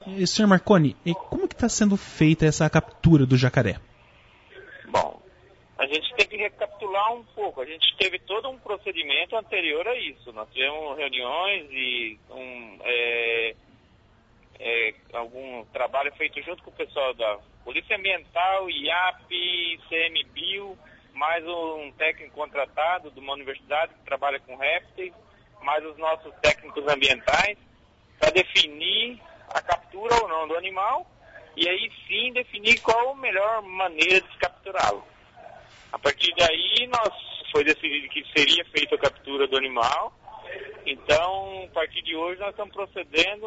Senhor Marconi, e como que está sendo feita essa captura do jacaré? Bom, a gente tem que recapitular um pouco. A gente teve todo um procedimento anterior a isso. Nós tivemos reuniões e algum trabalho feito junto com o pessoal da Polícia Ambiental, IAP, CMBio, mais um técnico contratado de uma universidade que trabalha com répteis, mais os nossos técnicos ambientais, para definir a captura ou não do animal e aí sim definir qual a melhor maneira de capturá-lo. A partir daí foi decidido que seria feita a captura do animal. Então, a partir de hoje nós estamos procedendo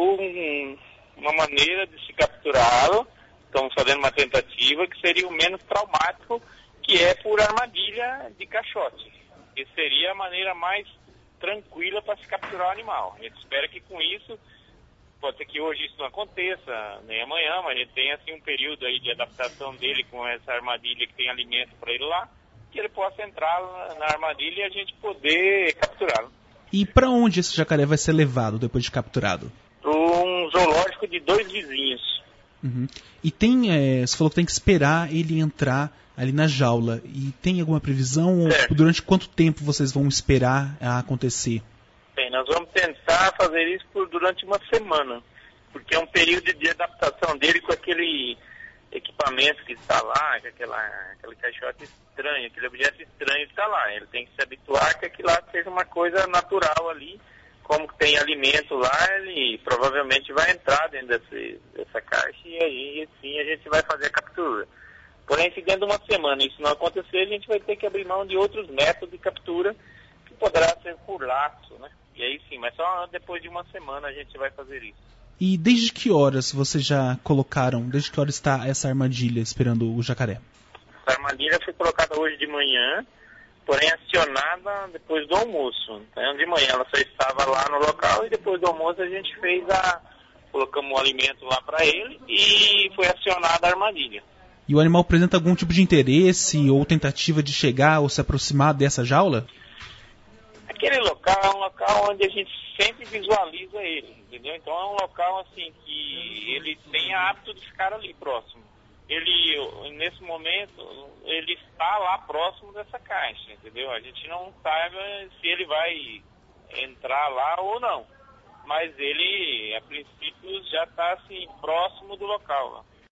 uma maneira de se capturá-lo. Estamos fazendo uma tentativa que seria o menos traumático, que é por armadilha de caixote. Que seria a maneira mais tranquila para se capturar o animal. A gente espera que com isso, pode ser que hoje isso não aconteça, nem amanhã, mas a gente tem assim um período aí de adaptação dele com essa armadilha que tem alimento para ele lá, que ele possa entrar na armadilha e a gente poder capturá-lo. E para onde esse jacaré vai ser levado depois de capturado? Para um zoológico de 2 vizinhos. Uhum. E você falou que tem que esperar ele entrar ali na jaula. E tem alguma previsão? Ou durante quanto tempo vocês vão esperar acontecer? Bem, nós vamos tentar fazer isso durante uma semana, porque é um período de adaptação dele com aquele equipamento que está lá, com aquele caixote estranho, aquele objeto estranho que está lá. Ele tem que se habituar que aquilo lá seja uma coisa natural ali. Como tem alimento lá, ele provavelmente vai entrar dentro dessa caixa e aí sim a gente vai fazer a captura. Porém, se dentro de uma semana isso não acontecer, a gente vai ter que abrir mão de outros métodos de captura, que poderá ser por laço, né? E aí sim, mas só depois de uma semana a gente vai fazer isso. E desde que horas vocês já colocaram, desde que horas está essa armadilha esperando o jacaré? Essa armadilha foi colocada hoje de manhã, porém acionada depois do almoço. Então, de manhã ela só estava lá no local e depois do almoço a gente colocamos um alimento lá para ele e foi acionada a armadilha. E o animal apresenta algum tipo de interesse ou tentativa de chegar ou se aproximar dessa jaula? Aquele local é um local onde a gente sempre visualiza ele, entendeu? Então é um local assim que ele tem hábito de ficar ali próximo. Ele, nesse momento, ele está lá próximo dessa caixa, entendeu? A gente não sabe se ele vai entrar lá ou não, mas ele, a princípio, já está assim, próximo do local lá.